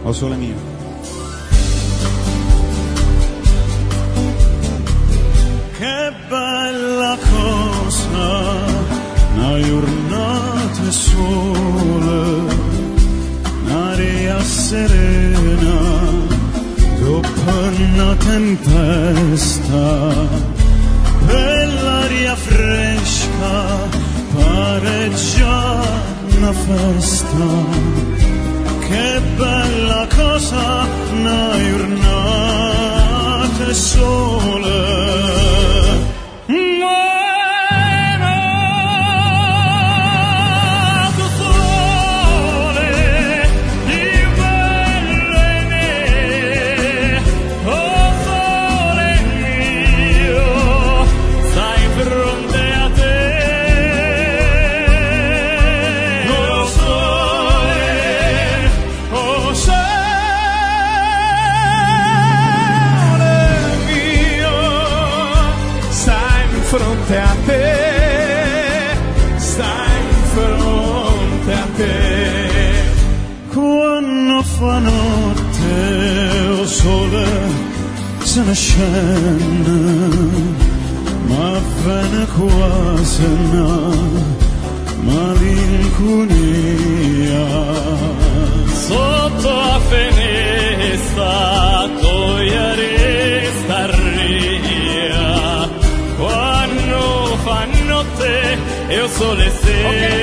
O sole mio. Che bella cosa, una giornata sola, un'aria serena, dopo una tempesta, bell'aria fresca, pare già una festa. Che bella cosa, una giornata sola. Fronte a te, stai in fronte a te. Quando fa notte o sole se ne scende, ma viene quasi una malinconia. Sotto la finestra togliere sta ria. Quando fa notte e il sole se